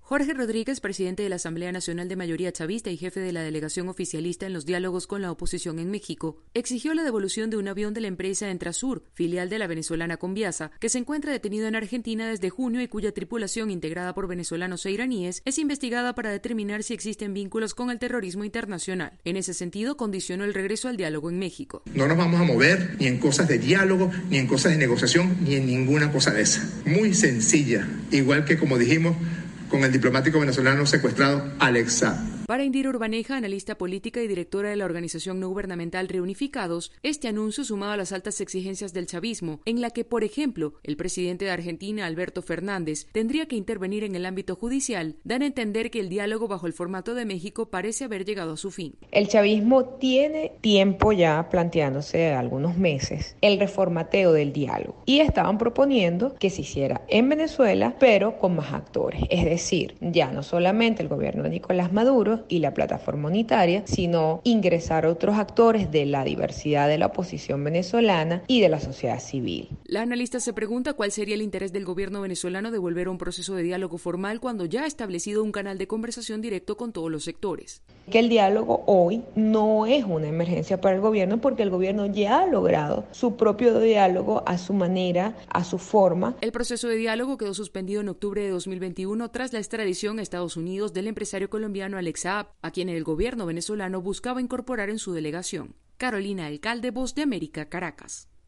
Jorge Rodríguez, presidente de la Asamblea Nacional de Mayoría Chavista y jefe de la delegación oficialista en los diálogos con la oposición en México, exigió la devolución de un avión de la empresa Entrasur, filial de la venezolana Conviasa, que se encuentra detenido en Argentina desde junio y cuya tripulación, integrada por venezolanos e iraníes, es investigada para determinar si existen vínculos con el terrorismo internacional. En ese sentido, condicionó el regreso al diálogo en México. No nos vamos a mover ni en cosas de diálogo, ni en cosas de negociación, ni en ninguna cosa de esa. Muy sencilla, igual que como dijimos, con el diplomático venezolano secuestrado Alex Saab. Para Indira Urbaneja, analista política y directora de la organización no gubernamental Reunificados, este anuncio, sumado a las altas exigencias del chavismo, en la que, por ejemplo, el presidente de Argentina, Alberto Fernández, tendría que intervenir en el ámbito judicial, dan a entender que el diálogo bajo el formato de México parece haber llegado a su fin. El chavismo tiene tiempo ya planteándose algunos meses el reformateo del diálogo y estaban proponiendo que se hiciera en Venezuela, pero con más actores, es decir, ya no solamente el gobierno de Nicolás Maduro y la plataforma unitaria, sino ingresar otros actores de la diversidad de la oposición venezolana y de la sociedad civil. La analista se pregunta cuál sería el interés del gobierno venezolano de volver a un proceso de diálogo formal cuando ya ha establecido un canal de conversación directo con todos los sectores. Que el diálogo hoy no es una emergencia para el gobierno porque el gobierno ya ha logrado su propio diálogo a su manera, a su forma. El proceso de diálogo quedó suspendido en octubre de 2021 tras la extradición a Estados Unidos del empresario colombiano Alex Saab, a quien el gobierno venezolano buscaba incorporar en su delegación. Carolina Alcalde, Voz de América, Caracas.